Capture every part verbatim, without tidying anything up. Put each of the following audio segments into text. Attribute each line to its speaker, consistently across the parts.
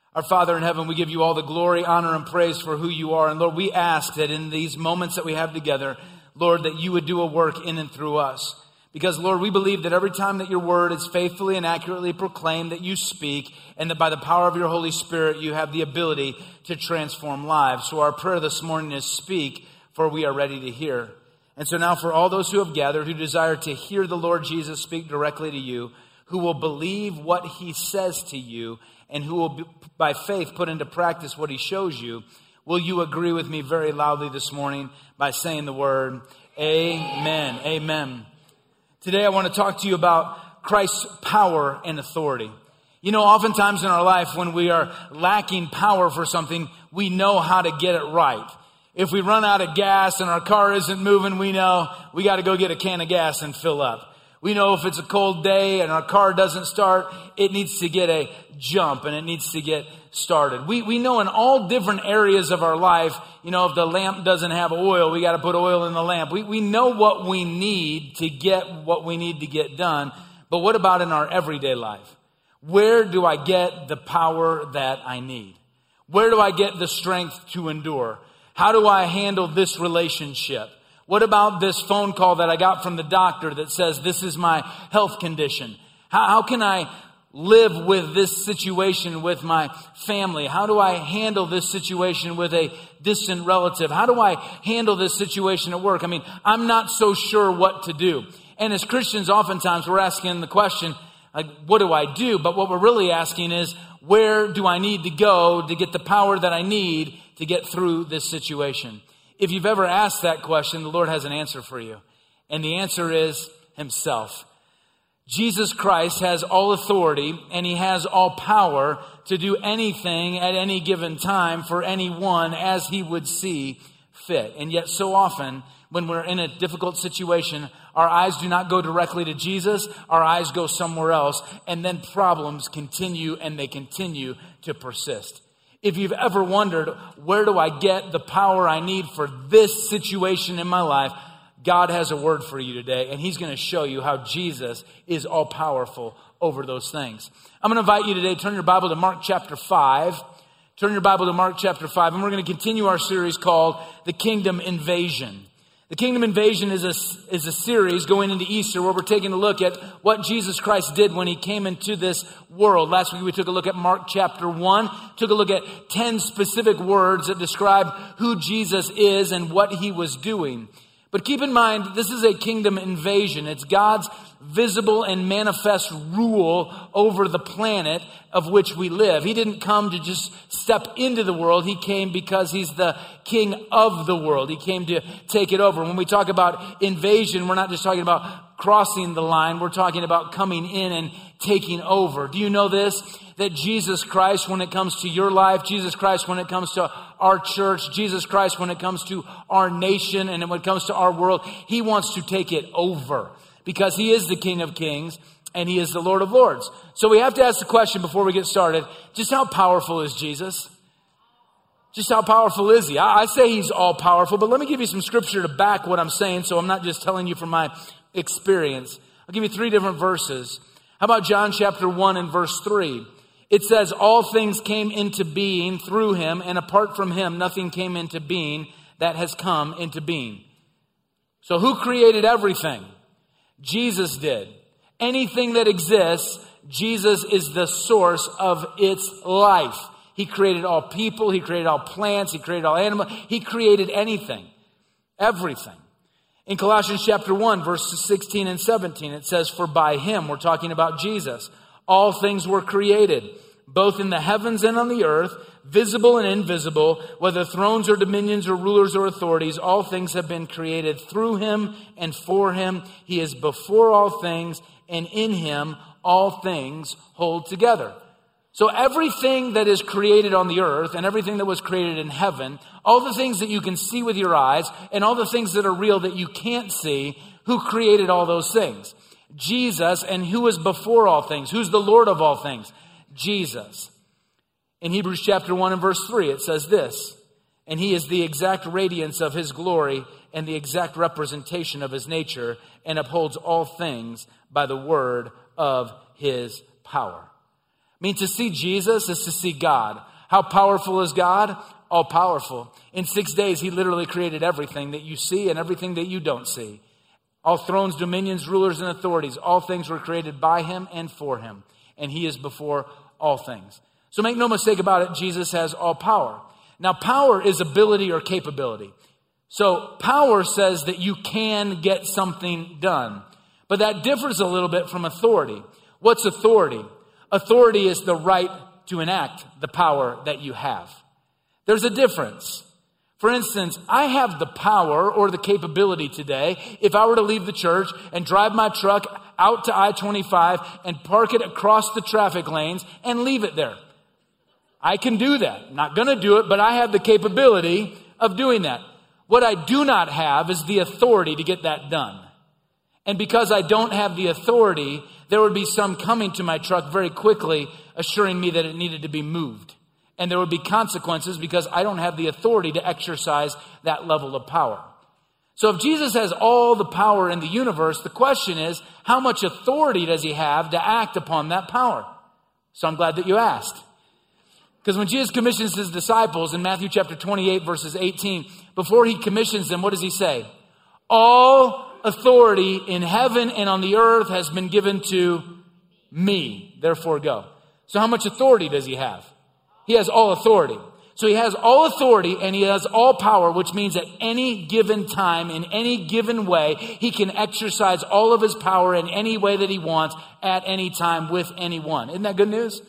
Speaker 1: Our Father in heaven, we give you all the glory, honor, and praise for who you are. And Lord, we ask that in these moments that we have together, Lord, that you would do a work in and through us. Because, Lord, we believe that every time that your word is faithfully and accurately proclaimed, that you speak, and that by the power of your Holy Spirit, you have the ability to transform lives. So our prayer this morning is speak, for we are ready to hear. And so now for all those who have gathered, who desire to hear the Lord Jesus speak directly to you, who will believe what he says to you, and who will, by faith, put into practice what he shows you, will you agree with me very loudly this morning by saying the word, amen, amen. Today I want to talk to you about Christ's power and authority. You know, oftentimes in our life when we are lacking power for something, we know how to get it right. If we run out of gas and our car isn't moving, we know we got to go get a can of gas and fill up. We know if it's a cold day and our car doesn't start, it needs to get a jump and it needs to get started. We we know in all different areas of our life, you know, if the lamp doesn't have oil, we got to put oil in the lamp. We we know what we need to get what we need to get done. But what about in our everyday life? Where do I get the power that I need? Where do I get the strength to endure? How do I handle this relationship? What about this phone call that I got from the doctor that says this is my health condition? How, how can I live with this situation with my family? How do I handle this situation with a distant relative? How do I handle this situation at work? I mean, I'm not so sure what to do. And as Christians, oftentimes we're asking the question, like, what do I do? But what we're really asking is, where do I need to go to get the power that I need to get through this situation? If you've ever asked that question, the Lord has an answer for you. And the answer is himself. Jesus Christ has all authority and he has all power to do anything at any given time for anyone as he would see fit. And yet so often when we're in a difficult situation, our eyes do not go directly to Jesus. Our eyes go somewhere else. And then problems continue and they continue to persist. If you've ever wondered, where do I get the power I need for this situation in my life? God has a word for you today, and he's going to show you how Jesus is all powerful over those things. I'm going to invite you today, turn your Bible to Mark chapter five. Turn your Bible to Mark chapter five, and we're going to continue our series called The Kingdom Invasion. The Kingdom Invasion is a, is a series going into Easter where we're taking a look at what Jesus Christ did when he came into this world. Last week we took a look at Mark chapter one, took a look at ten specific words that describe who Jesus is and what he was doing. But keep in mind, this is a kingdom invasion. It's God's visible and manifest rule over the planet of which we live. He didn't come to just step into the world. He came because he's the king of the world. He came to take it over. When we talk about invasion, we're not just talking about crossing the line. We're talking about coming in and taking over. Do you know this? That Jesus Christ, when it comes to your life, Jesus Christ, when it comes to our church, Jesus Christ, when it comes to our nation, and when it comes to our world, he wants to take it over because he is the King of Kings and he is the Lord of Lords. So we have to ask the question before we get started, just how powerful is Jesus? Just how powerful is he? I, I say he's all powerful, but let me give you some scripture to back what I'm saying so I'm not just telling you from my experience. I'll give you three different verses. How about John chapter one and verse three? It says, all things came into being through him, and apart from him, nothing came into being that has come into being. So who created everything? Jesus did. Anything that exists, Jesus is the source of its life. He created all people. He created all plants. He created all animals. He created anything, everything. In Colossians chapter one, verses sixteen and seventeen, it says, for by him, we're talking about Jesus, all things were created, both in the heavens and on the earth, visible and invisible, whether thrones or dominions or rulers or authorities, all things have been created through him and for him. He is before all things, and in him all things hold together. So everything that is created on the earth and everything that was created in heaven, all the things that you can see with your eyes and all the things that are real that you can't see, who created all those things? Jesus. And who is before all things? Who's the Lord of all things? Jesus. In Hebrews chapter one and verse three, it says this, and he is the exact radiance of his glory and the exact representation of his nature, and upholds all things by the word of his power. I mean, to see Jesus is to see God. How powerful is God? All powerful. In six days, he literally created everything that you see and everything that you don't see. All thrones, dominions, rulers, and authorities, all things were created by him and for him. And he is before all things. So make no mistake about it, Jesus has all power. Now, power is ability or capability. So power says that you can get something done. But that differs a little bit from authority. What's authority? Authority is the right to enact the power that you have. There's a difference. For instance, I have the power or the capability today, if I were to leave the church and drive my truck out to I twenty-five and park it across the traffic lanes and leave it there. I can do that. I'm not going to do it, but I have the capability of doing that. What I do not have is the authority to get that done. And because I don't have the authority, there would be some coming to my truck very quickly assuring me that it needed to be moved. And there would be consequences because I don't have the authority to exercise that level of power. So if Jesus has all the power in the universe, the question is, how much authority does he have to act upon that power? So I'm glad that you asked. Because when Jesus commissions his disciples in Matthew chapter twenty-eight, verses eighteen, before he commissions them, what does he say? All authority in heaven and on the earth has been given to me. Therefore go. So how much authority does he have? He has all authority. So he has all authority and he has all power, which means at any given time, in any given way, he can exercise all of his power in any way that he wants at any time with anyone. Isn't that good news?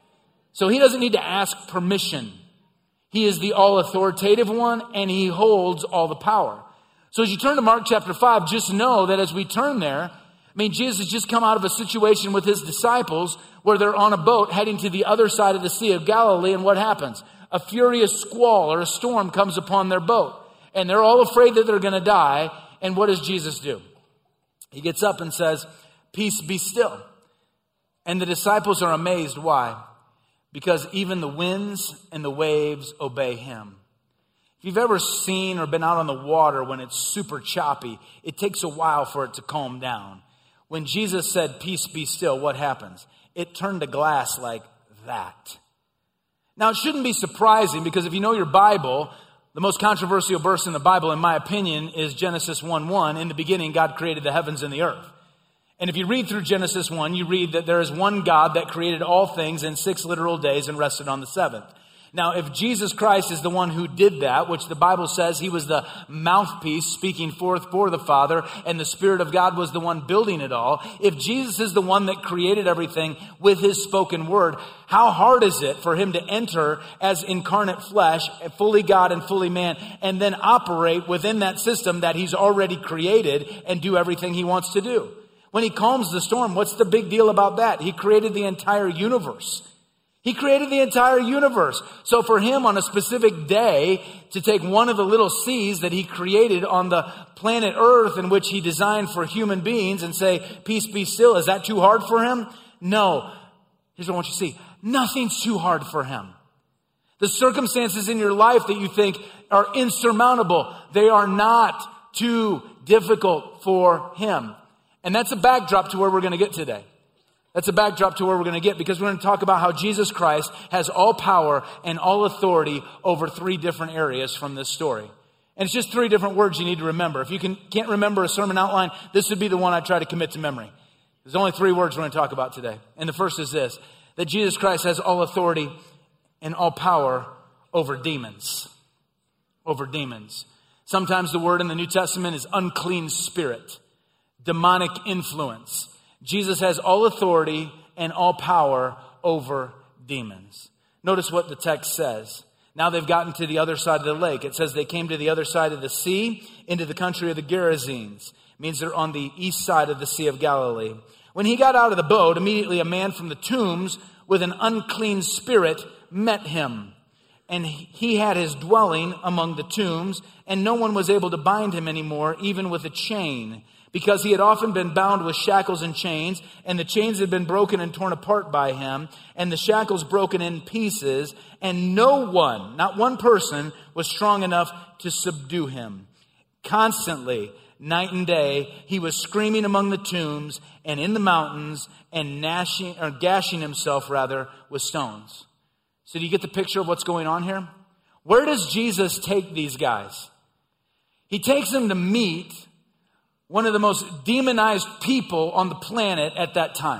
Speaker 1: So he doesn't need to ask permission. He is the all authoritative one and he holds all the power. So as you turn to Mark chapter five, just know that as we turn there, I mean, Jesus has just come out of a situation with his disciples where they're on a boat heading to the other side of the Sea of Galilee. And what happens? A furious squall or a storm comes upon their boat. And they're all afraid that they're going to die. And what does Jesus do? He gets up and says, "Peace, be still." And the disciples are amazed. Why? Because even the winds and the waves obey him. If you've ever seen or been out on the water when it's super choppy, it takes a while for it to calm down. When Jesus said, "Peace, be still," what happens? It turned to glass like that. Now, it shouldn't be surprising because if you know your Bible, the most controversial verse in the Bible, in my opinion, is Genesis one one. In the beginning, God created the heavens and the earth. And if you read through Genesis one, you read that there is one God that created all things in six literal days and rested on the seventh. Now, if Jesus Christ is the one who did that, which the Bible says he was the mouthpiece speaking forth for the Father, and the Spirit of God was the one building it all, if Jesus is the one that created everything with his spoken word, how hard is it for him to enter as incarnate flesh, fully God and fully man, and then operate within that system that he's already created and do everything he wants to do? When he calms the storm, what's the big deal about that? He created the entire universe. He created the entire universe. So for him on a specific day to take one of the little seas that he created on the planet Earth in which he designed for human beings and say, "Peace, be still," is that too hard for him? No. Here's what I want you to see. Nothing's too hard for him. The circumstances in your life that you think are insurmountable, they are not too difficult for him. And that's a backdrop to where we're going to get today. That's a backdrop to where we're going to get because we're going to talk about how Jesus Christ has all power and all authority over three different areas from this story. And it's just three different words you need to remember. If you can, can't remember a sermon outline, this would be the one I try to commit to memory. There's only three words we're going to talk about today. And the first is this, that Jesus Christ has all authority and all power over demons. Over demons. Sometimes the word in the New Testament is unclean spirit, demonic influence. Jesus has all authority and all power over demons. Notice what the text says. Now they've gotten to the other side of the lake. It says they came to the other side of the sea, into the country of the Gerasenes. It means they're on the east side of the Sea of Galilee. When he got out of the boat, immediately a man from the tombs with an unclean spirit met him. And he had his dwelling among the tombs, and no one was able to bind him anymore, even with a chain, because he had often been bound with shackles and chains, and the chains had been broken and torn apart by him, and the shackles broken in pieces, and no one, not one person, was strong enough to subdue him. Constantly, night and day. He was screaming among the tombs and in the mountains and gnashing, or gashing himself rather with stones. So do you get the picture of what's going on here? Where does Jesus take these guys? He takes them to meet one of the most demonized people on the planet at that time.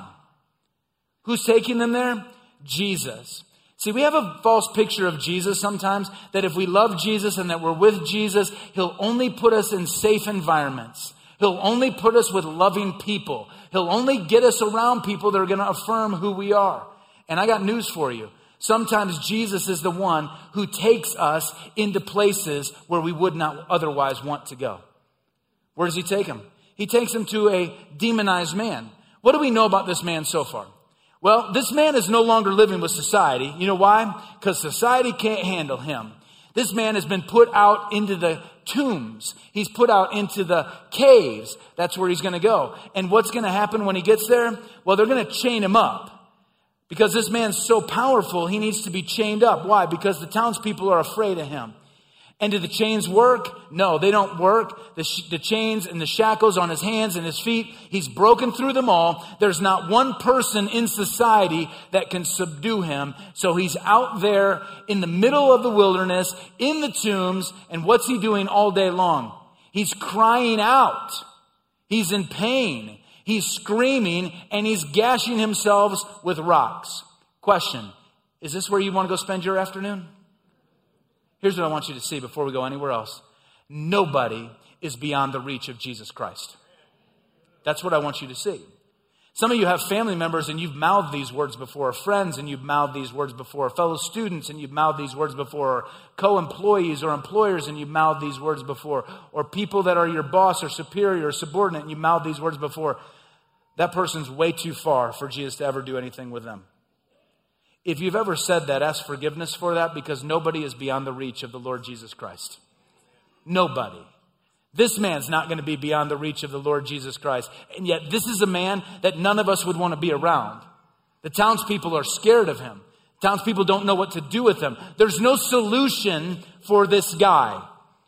Speaker 1: Who's taking them there? Jesus. See, we have a false picture of Jesus sometimes, that if we love Jesus and that we're with Jesus, he'll only put us in safe environments. He'll only put us with loving people. He'll only get us around people that are going to affirm who we are. And I got news for you. Sometimes Jesus is the one who takes us into places where we would not otherwise want to go. Where does he take him? He takes him to a demonized man. What do we know about this man so far? Well, this man is no longer living with society. You know why? Because society can't handle him. This man has been put out into the tombs. He's put out into the caves. That's where he's going to go. And what's going to happen when he gets there? Well, they're going to chain him up. Because this man's so powerful, he needs to be chained up. Why? Because the townspeople are afraid of him. And do the chains work? No, they don't work. The, sh- the chains and the shackles on his hands and his feet, he's broken through them all. There's not one person in society that can subdue him. So he's out there in the middle of the wilderness, in the tombs, and what's he doing all day long? He's crying out. He's in pain. He's screaming, and he's gashing himself with rocks. Question, is this where you want to go spend your afternoon? Here's what I want you to see before we go anywhere else. Nobody is beyond the reach of Jesus Christ. That's what I want you to see. Some of you have family members and you've mouthed these words before, friends and you've mouthed these words before, fellow students and you've mouthed these words before, co-employees or employers and you've mouthed these words before, or people that are your boss or superior or subordinate and you've mouthed these words before. That person's way too far for Jesus to ever do anything with them. If you've ever said that, ask forgiveness for that, because nobody is beyond the reach of the Lord Jesus Christ. Nobody. This man's not going to be beyond the reach of the Lord Jesus Christ. And yet this is a man that none of us would want to be around. The townspeople are scared of him. Townspeople don't know what to do with him. There's no solution for this guy.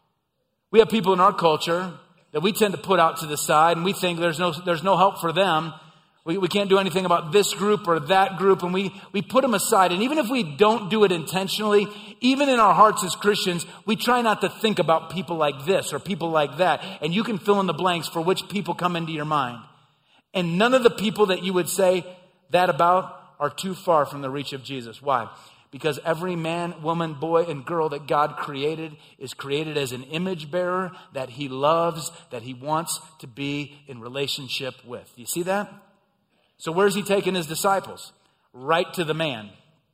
Speaker 1: We have people in our culture that we tend to put out to the side, and we think there's no, there's no help for them. We, we can't do anything about this group or that group, and we, we put them aside. And even if we don't do it intentionally, even in our hearts as Christians, we try not to think about people like this or people like that. And you can fill in the blanks for which people come into your mind. And none of the people that you would say that about are too far from the reach of Jesus. Why? Because every man, woman, boy, and girl that God created is created as an image bearer that he loves, that he wants to be in relationship with. You see that? So where's he taking his disciples? Right to the man.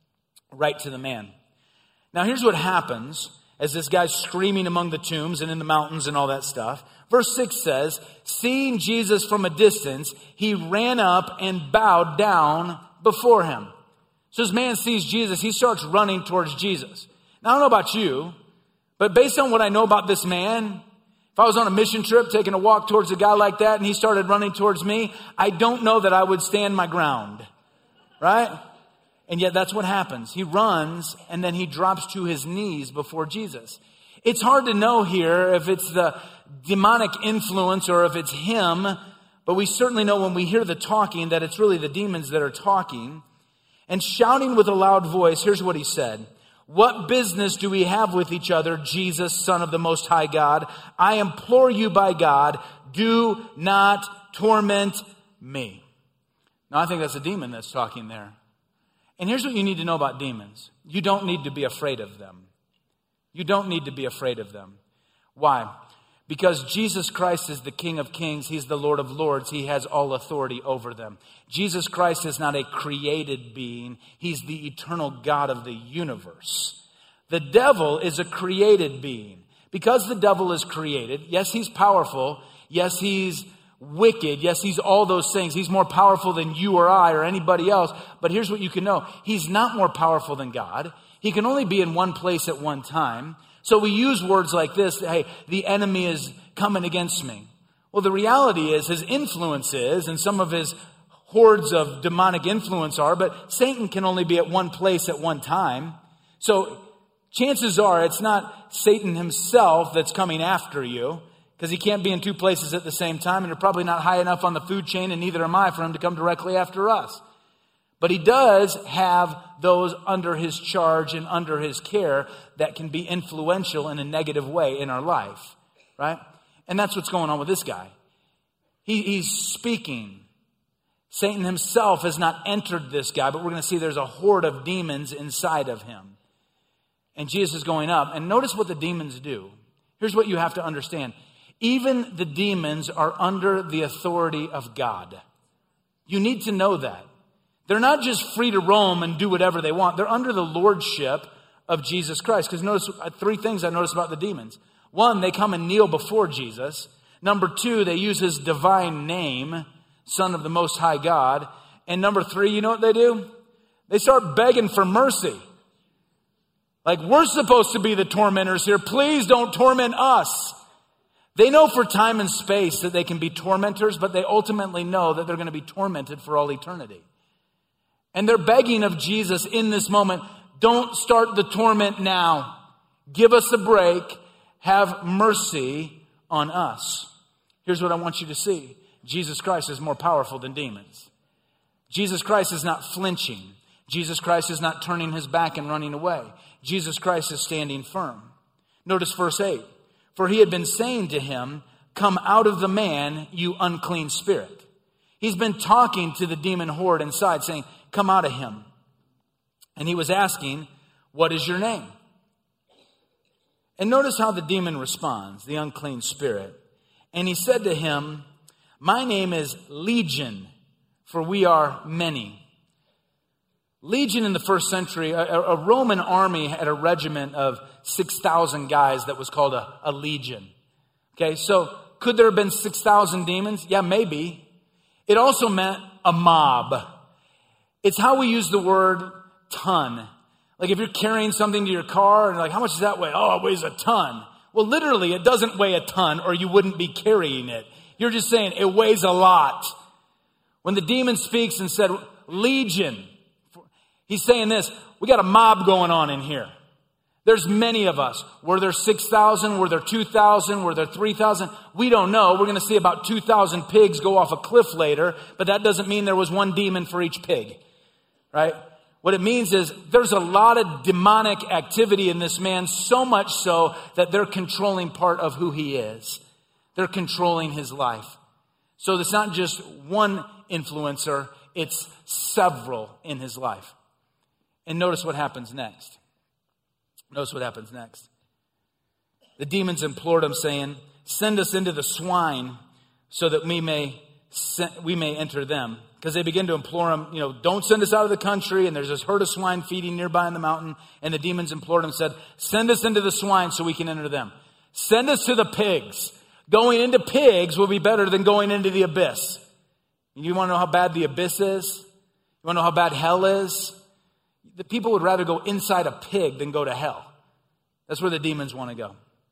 Speaker 1: Right to the man. Now here's what happens as this guy's screaming among the tombs and in the mountains and all that stuff. Verse six says, seeing Jesus from a distance, he ran up and bowed down before him. So this man sees Jesus. He starts running towards Jesus. Now I don't know about you, but based on what I know about this man, if I was on a mission trip taking a walk towards a guy like that and he started running towards me, I don't know that I would stand my ground. Right? And yet that's what happens. He runs and then he drops to his knees before Jesus. It's hard to know here if it's the demonic influence or if it's him, but we certainly know when we hear the talking that it's really the demons that are talking. And shouting with a loud voice, here's what he said. What business do we have with each other, Jesus, Son of the Most High God? I implore you by God, do not torment me. Now, I think that's a demon that's talking there. And here's what you need to know about demons. You don't need to be afraid of them. You don't need to be afraid of them. Why? Because Jesus Christ is the King of Kings. He's the Lord of Lords. He has all authority over them. Jesus Christ is not a created being. He's the eternal God of the universe. The devil is a created being. Because the devil is created, yes, he's powerful. Yes, he's wicked. Yes, he's all those things. He's more powerful than you or I or anybody else. But here's what you can know. He's not more powerful than God. He can only be in one place at one time. So we use words like this, hey, the enemy is coming against me. Well, the reality is his influence is, and some of his hordes of demonic influence are, but Satan can only be at one place at one time. So chances are it's not Satan himself that's coming after you. because he can't be in two places at the same time, and you're probably not high enough on the food chain, and neither am I, for him to come directly after us. But he does have those under his charge and under his care that can be influential in a negative way in our life, right? And that's what's going on with this guy. He, he's speaking. Satan himself has not entered this guy, but we're going to see there's a horde of demons inside of him. And Jesus is going up. And notice what the demons do. Here's what you have to understand. Even the demons are under the authority of God. You need to know that. They're not just free to roam and do whatever they want. They're under the lordship of Jesus Christ. Because notice three things I noticed about the demons. One, they come and kneel before Jesus. Number two, they use his divine name, Son of the Most High God. And number three, you know what they do? They start begging for mercy. Like, we're supposed to be the tormentors here. Please don't torment us. They know for time and space that they can be tormentors, but they ultimately know that they're going to be tormented for all eternity. And they're begging of Jesus in this moment, don't start the torment now. Give us a break. Have mercy on us. Here's what I want you to see. Jesus Christ is more powerful than demons. Jesus Christ is not flinching. Jesus Christ is not turning his back and running away. Jesus Christ is standing firm. Notice verse eight. For he had been saying to him, come out of the man, you unclean spirit. He's been talking to the demon horde inside, saying, come out of him. And he was asking, what is your name? And notice how the demon responds, the unclean spirit. And he said to him, my name is Legion, for we are many. Legion in the first century, a, a Roman army had a regiment of six thousand guys that was called a, a legion. Okay, so could there have been six thousand demons? Yeah, maybe. It also meant a mob. It's how we use the word ton. Like if you're carrying something to your car and like, how much does that weigh? Oh, it weighs a ton. Well, literally, it doesn't weigh a ton or you wouldn't be carrying it. You're just saying it weighs a lot. When the demon speaks and said, Legion, he's saying this, we got a mob going on in here. There's many of us. Were there six thousand? Were there two thousand? Were there three thousand? We don't know. We're going to see about two thousand pigs go off a cliff later, but that doesn't mean there was one demon for each pig, right? What it means is there's a lot of demonic activity in this man, so much so that they're controlling part of who he is. They're controlling his life. So it's not just one influencer, it's several in his life. And notice what happens next. Notice what happens next. The demons implored him, saying, send us into the swine so that we may we may enter them. Because they begin to implore him, you know, don't send us out of the country. And there's this herd of swine feeding nearby in the mountain. And the demons implored him, said, send us into the swine so we can enter them. Send us to the pigs. Going into pigs will be better than going into the abyss. You want to know how bad the abyss is? You want to know how bad hell is? The people would rather go inside a pig than go to hell. That's where the demons want to go.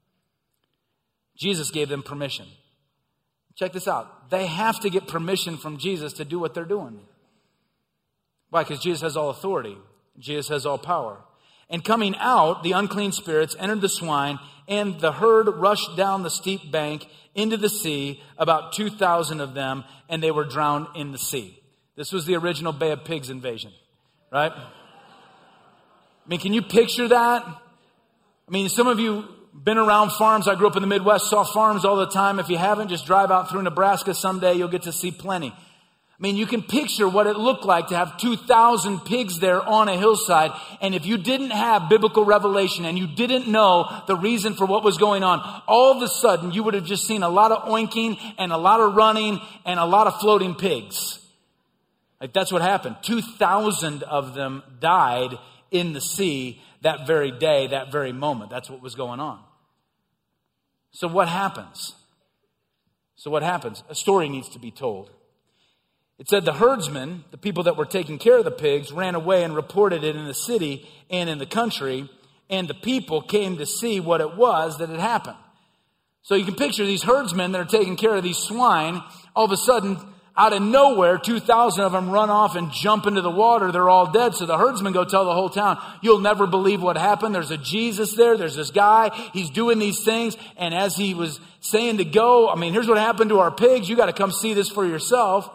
Speaker 1: Jesus gave them permission. Check this out. They have to get permission from Jesus to do what they're doing. Why? Because Jesus has all authority. Jesus has all power. And coming out, the unclean spirits entered the swine, and the herd rushed down the steep bank into the sea, about two thousand of them, and they were drowned in the sea. This was the original Bay of Pigs invasion, right? I mean, can you picture that? I mean, some of you been around farms. I grew up in the Midwest, saw farms all the time. If you haven't, just drive out through Nebraska someday. You'll get to see plenty. I mean, you can picture what it looked like to have two thousand pigs there on a hillside. And if you didn't have biblical revelation and you didn't know the reason for what was going on, all of a sudden you would have just seen a lot of oinking and a lot of running and a lot of floating pigs. Like that's what happened. two thousand of them died in the sea that very day, that very moment. That's what was going on. So what happens? So what happens? A story needs to be told. It said the herdsmen, the people that were taking care of the pigs, ran away and reported it in the city and in the country, and the people came to see what it was that had happened. So you can picture these herdsmen that are taking care of these swine. All of a sudden, out of nowhere, two thousand of them run off and jump into the water. They're all dead. So the herdsmen go tell the whole town, you'll never believe what happened. There's a Jesus there. There's this guy. He's doing these things. And as he was saying to go, I mean, here's what happened to our pigs. You got to come see this for yourself.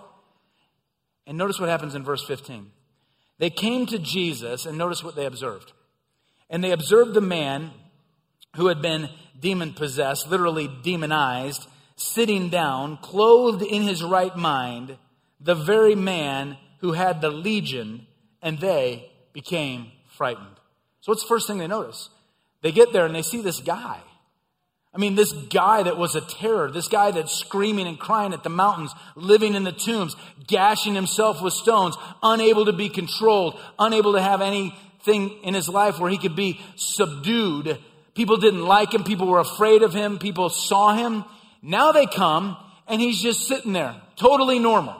Speaker 1: And notice what happens in verse fifteen. They came to Jesus, and notice what they observed. And they observed the man who had been demon-possessed, literally demonized, sitting down, clothed in his right mind, the very man who had the legion, and they became frightened. So what's the first thing they notice? They get there and they see this guy. I mean, this guy that was a terror, this guy that's screaming and crying at the mountains, living in the tombs, gashing himself with stones, unable to be controlled, unable to have anything in his life where he could be subdued. People didn't like him. People were afraid of him. People saw him. Now they come, and he's just sitting there, totally normal.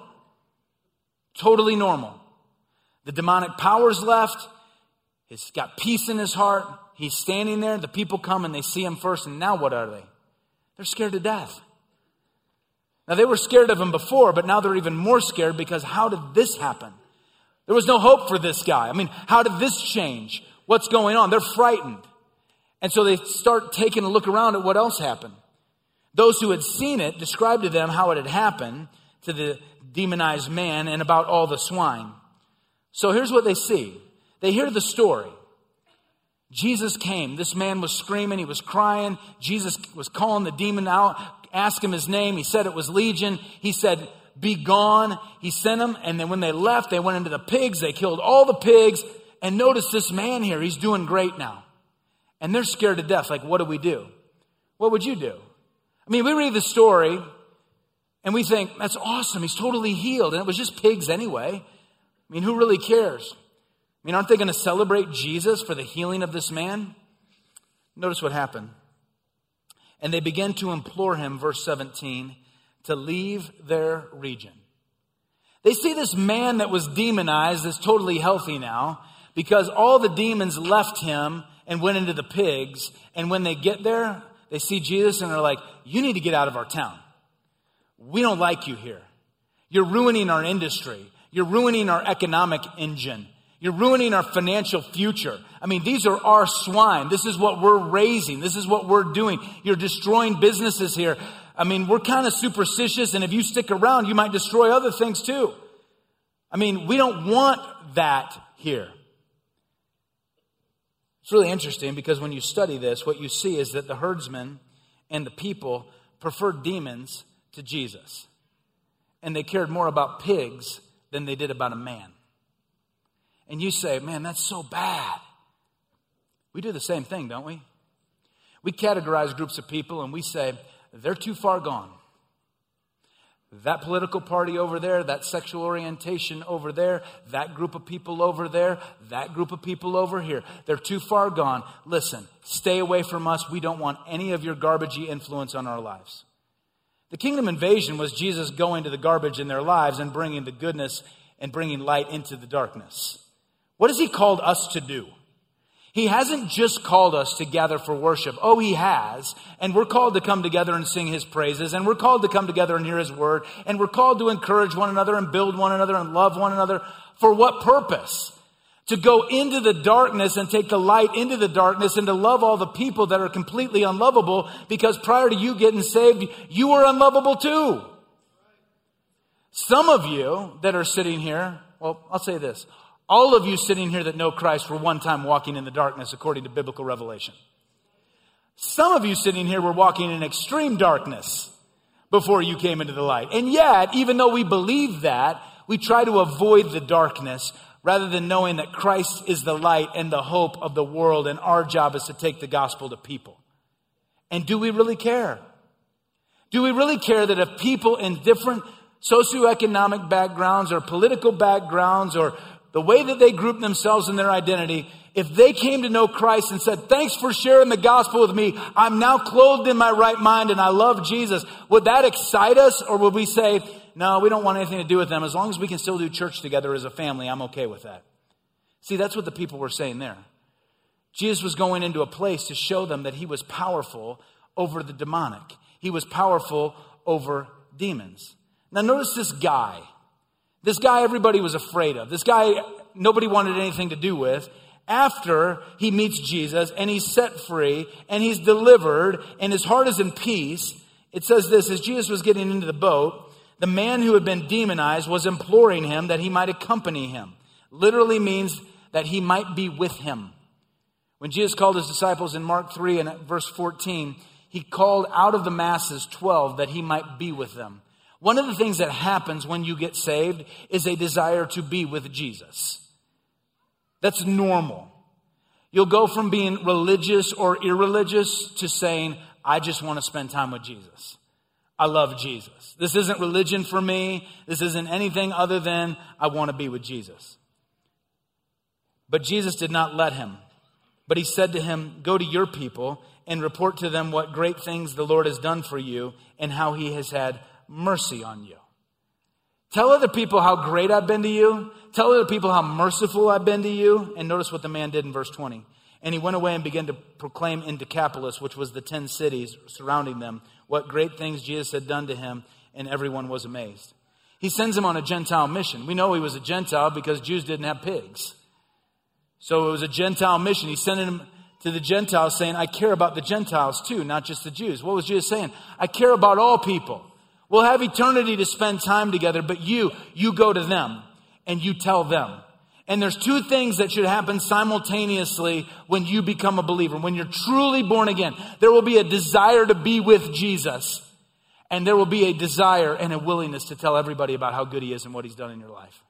Speaker 1: Totally normal. The demonic power's left. He's got peace in his heart. He's standing there. The people come, and they see him first, and now what are they? They're scared to death. Now, they were scared of him before, but now they're even more scared because how did this happen? There was no hope for this guy. I mean, how did this change? What's going on? They're frightened. And so they start taking a look around at what else happened. Those who had seen it described to them how it had happened to the demonized man and about all the swine. So here's what they see. They hear the story. Jesus came. This man was screaming. He was crying. Jesus was calling the demon out, asked him his name. He said it was Legion. He said, be gone. He sent them. And then when they left, they went into the pigs. They killed all the pigs. And notice this man here. He's doing great now. And they're scared to death. Like, what do we do? What would you do? I mean, we read the story and we think, that's awesome. He's totally healed. And it was just pigs anyway. I mean, who really cares? I mean, aren't they going to celebrate Jesus for the healing of this man? Notice what happened. And they began to implore him, verse seventeen, to leave their region. They see this man that was demonized is totally healthy now because all the demons left him and went into the pigs. And when they get there, they see Jesus and they're like, you need to get out of our town. We don't like you here. You're ruining our industry. You're ruining our economic engine. You're ruining our financial future. I mean, these are our swine. This is what we're raising. This is what we're doing. You're destroying businesses here. I mean, we're kind of superstitious, and if you stick around, you might destroy other things too. I mean, we don't want that here. It's really interesting because when you study this, what you see is that the herdsmen and the people preferred demons to Jesus. And they cared more about pigs than they did about a man. And you say, man, that's so bad. We do the same thing, don't we? We categorize groups of people and we say, they're too far gone. That political party over there, that sexual orientation over there, that group of people over there, that group of people over here. They're too far gone. Listen, stay away from us. We don't want any of your garbagey influence on our lives. The kingdom invasion was Jesus going to the garbage in their lives and bringing the goodness and bringing light into the darkness. What has he called us to do? He hasn't just called us to gather for worship. Oh, he has. And we're called to come together and sing his praises. And we're called to come together and hear his word. And we're called to encourage one another and build one another and love one another. For what purpose? To go into the darkness and take the light into the darkness and to love all the people that are completely unlovable, because prior to you getting saved, you were unlovable too. Some of you that are sitting here, well, I'll say this. All of you sitting here that know Christ were one time walking in the darkness according to biblical revelation. Some of you sitting here were walking in extreme darkness before you came into the light. And yet, even though we believe that, we try to avoid the darkness rather than knowing that Christ is the light and the hope of the world, and our job is to take the gospel to people. And do we really care? Do we really care that if people in different socioeconomic backgrounds or political backgrounds or the way that they group themselves in their identity, if they came to know Christ and said, thanks for sharing the gospel with me, I'm now clothed in my right mind and I love Jesus, would that excite us? Or would we say, no, we don't want anything to do with them. As long as we can still do church together as a family, I'm okay with that. See, that's what the people were saying there. Jesus was going into a place to show them that he was powerful over the demonic. He was powerful over demons. Now notice this guy. This guy everybody was afraid of. This guy nobody wanted anything to do with. After he meets Jesus and he's set free and he's delivered and his heart is in peace, it says this, as Jesus was getting into the boat, the man who had been demonized was imploring him that he might accompany him. Literally means that he might be with him. When Jesus called his disciples in Mark three and at verse fourteen, he called out of the masses twelve that he might be with them. One of the things that happens when you get saved is a desire to be with Jesus. That's normal. You'll go from being religious or irreligious to saying, I just want to spend time with Jesus. I love Jesus. This isn't religion for me. This isn't anything other than I want to be with Jesus. But Jesus did not let him. But he said to him, go to your people and report to them what great things the Lord has done for you and how he has had mercy on you. Tell other people how great I've been to you. Tell other people how merciful I've been to you. And notice what the man did in verse twenty. And he went away and began to proclaim in Decapolis, which was the ten cities surrounding them, what great things Jesus had done to him, and everyone was amazed. He sends him on a Gentile mission. We know he was a Gentile because Jews didn't have pigs. So it was a Gentile mission. He sent him to the Gentiles saying, I care about the Gentiles too, not just the Jews. What was Jesus saying? I care about all people. We'll have eternity to spend time together, but you, you go to them and you tell them. And there's two things that should happen simultaneously when you become a believer. When you're truly born again, there will be a desire to be with Jesus. And there will be a desire and a willingness to tell everybody about how good he is and what he's done in your life.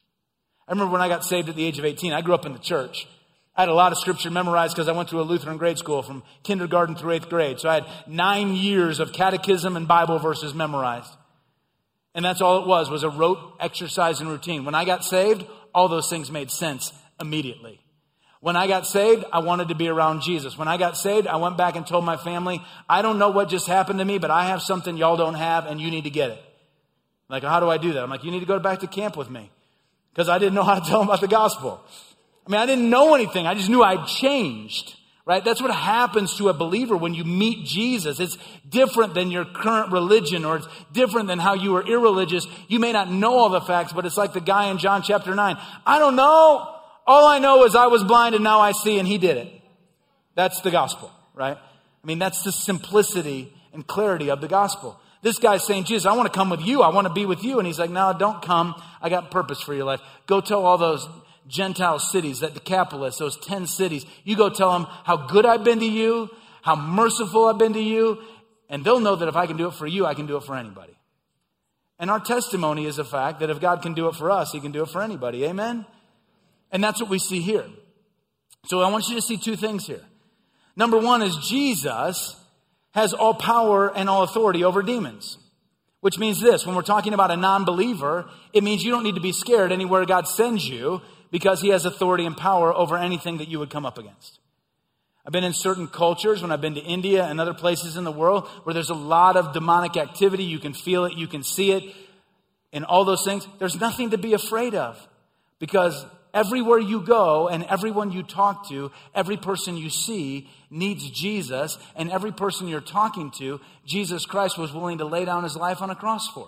Speaker 1: I remember when I got saved at the age of eighteen, I grew up in the church. I had a lot of scripture memorized because I went to a Lutheran grade school from kindergarten through eighth grade. So I had nine years of catechism and Bible verses memorized. And that's all it was, was a rote exercise and routine. When I got saved, all those things made sense immediately. When I got saved, I wanted to be around Jesus. When I got saved, I went back and told my family, I don't know what just happened to me, but I have something y'all don't have and you need to get it. Like, how do I do that? I'm like, you need to go back to camp with me. Because I didn't know how to tell them about the gospel. I mean, I didn't know anything. I just knew I'd changed, right? That's what happens to a believer when you meet Jesus. It's different than your current religion, or it's different than how you were irreligious. You may not know all the facts, but it's like the guy in John chapter nine. I don't know. All I know is I was blind and now I see, and he did it. That's the gospel, right? I mean, that's the simplicity and clarity of the gospel. This guy's saying, Jesus, I want to come with you. I want to be with you. And he's like, no, don't come. I got purpose for your life. Go tell all those Gentile cities, that Decapolis, those ten cities. You go tell them how good I've been to you, how merciful I've been to you. And they'll know that if I can do it for you, I can do it for anybody. And our testimony is the fact that if God can do it for us, he can do it for anybody. Amen? And that's what we see here. So I want you to see two things here. Number one is Jesus has all power and all authority over demons. Which means this, when we're talking about a non-believer, it means you don't need to be scared anywhere God sends you because he has authority and power over anything that you would come up against. I've been in certain cultures, when I've been to India and other places in the world, where there's a lot of demonic activity. You can feel it, you can see it, and all those things. There's nothing to be afraid of because everywhere you go and everyone you talk to, every person you see needs Jesus, and every person you're talking to, Jesus Christ was willing to lay down his life on a cross for.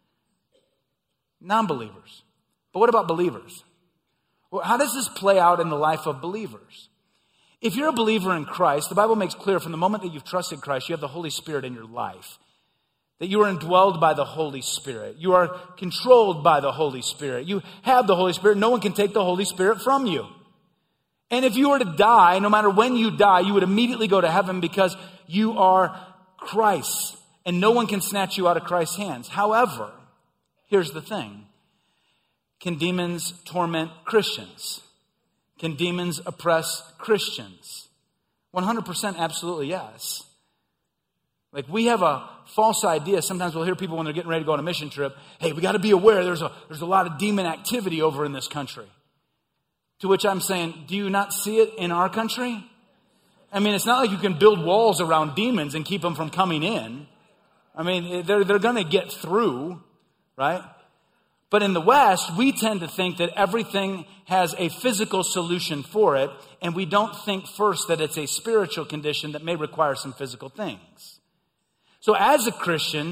Speaker 1: Non-believers. But what about believers? Well, how does this play out in the life of believers? If you're a believer in Christ, the Bible makes clear from the moment that you've trusted Christ, you have the Holy Spirit in your life. That you are indwelled by the Holy Spirit. You are controlled by the Holy Spirit. You have the Holy Spirit. No one can take the Holy Spirit from you. And if you were to die, no matter when you die, you would immediately go to heaven because you are Christ's. And no one can snatch you out of Christ's hands. However, here's the thing. Can demons torment Christians? Can demons oppress Christians? one hundred percent absolutely yes. Like, we have a false idea. Sometimes we'll hear people when they're getting ready to go on a mission trip, hey, we got to be aware there's a, there's a lot of demon activity over in this country. To which I'm saying, do you not see it in our country? I mean, it's not like you can build walls around demons and keep them from coming in. I mean, they're, they're going to get through, right? But in the West, we tend to think that everything has a physical solution for it, and we don't think first that it's a spiritual condition that may require some physical things. So as a Christian,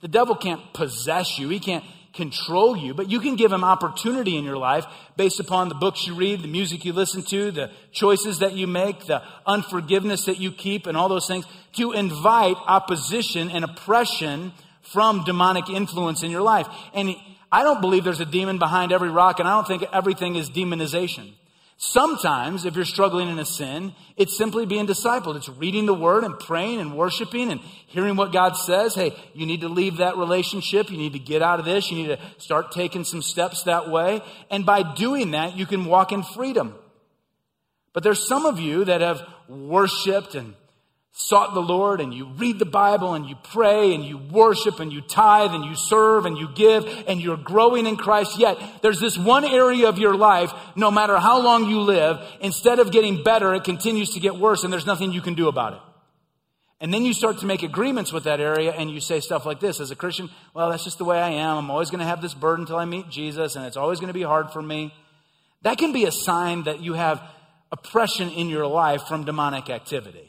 Speaker 1: The devil can't possess you. He can't control you, but you can give him opportunity in your life based upon the books you read, the music you listen to, the choices that you make, the unforgiveness that you keep, and all those things, to invite opposition and oppression from demonic influence in your life. And I don't believe there's a demon behind every rock, and I don't think everything is demonization. Sometimes, if you're struggling in a sin, it's simply being discipled. It's reading the word and praying and worshiping and hearing what God says. Hey, you need to leave that relationship. You need to get out of this. You need to start taking some steps that way. And by doing that, you can walk in freedom. But there's some of you that have worshiped and sought the Lord, and you read the Bible and you pray and you worship and you tithe and you serve and you give and you're growing in Christ. Yet there's this one area of your life, no matter how long you live, instead of getting better, it continues to get worse, and there's nothing you can do about it. And then you start to make agreements with that area, and you say stuff like this: as a Christian, well, that's just the way I am. I'm always going to have this burden until I meet Jesus, and it's always going to be hard for me. That can be a sign that you have oppression in your life from demonic activity.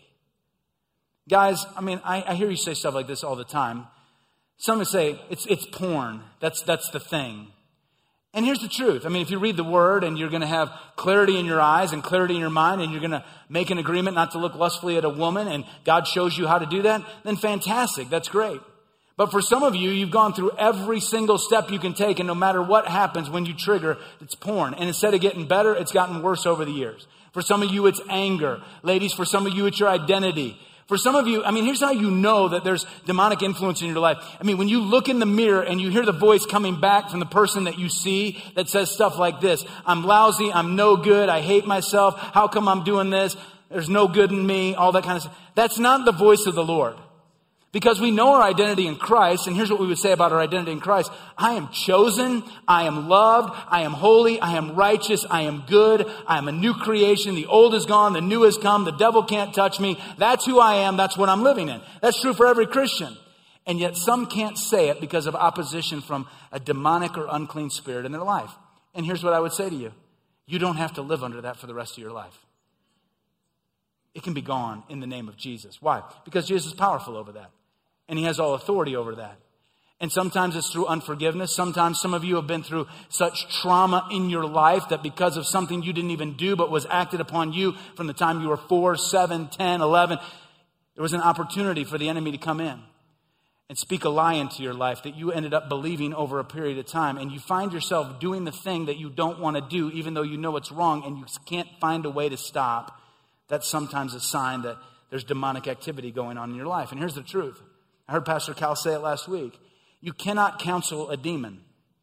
Speaker 1: Guys, I mean, I, I hear you say stuff like this all the time. Some would say, it's it's porn. That's that's the thing. And here's the truth. I mean, if you read the word and you're going to have clarity in your eyes and clarity in your mind, and you're going to make an agreement not to look lustfully at a woman, and God shows you how to do that, then fantastic. That's great. But for some of you, you've gone through every single step you can take, and no matter what happens when you trigger, it's porn. And instead of getting better, it's gotten worse over the years. For some of you, it's anger. Ladies, for some of you, it's your identity. For some of you, I mean, here's how you know that there's demonic influence in your life. I mean, when you look in the mirror and you hear the voice coming back from the person that you see that says stuff like this: I'm lousy, I'm no good, I hate myself, how come I'm doing this, there's no good in me, all that kind of stuff. That's not the voice of the Lord. Because we know our identity in Christ, and here's what we would say about our identity in Christ: I am chosen, I am loved, I am holy, I am righteous, I am good, I am a new creation, the old is gone, the new has come, the devil can't touch me. That's who I am, that's what I'm living in. That's true for every Christian. And yet some can't say it because of opposition from a demonic or unclean spirit in their life. And here's what I would say to you: you don't have to live under that for the rest of your life. It can be gone in the name of Jesus. Why? Because Jesus is powerful over that. And he has all authority over that. And sometimes it's through unforgiveness. Sometimes some of you have been through such trauma in your life that because of something you didn't even do but was acted upon you from the time you were four, seven, ten, eleven, there was an opportunity for the enemy to come in and speak a lie into your life that you ended up believing over a period of time. And you find yourself doing the thing that you don't want to do, even though you know it's wrong, and you can't find a way to stop. That's sometimes a sign that there's demonic activity going on in your life. And here's the truth. I heard Pastor Cal say it last week. You cannot counsel a demon,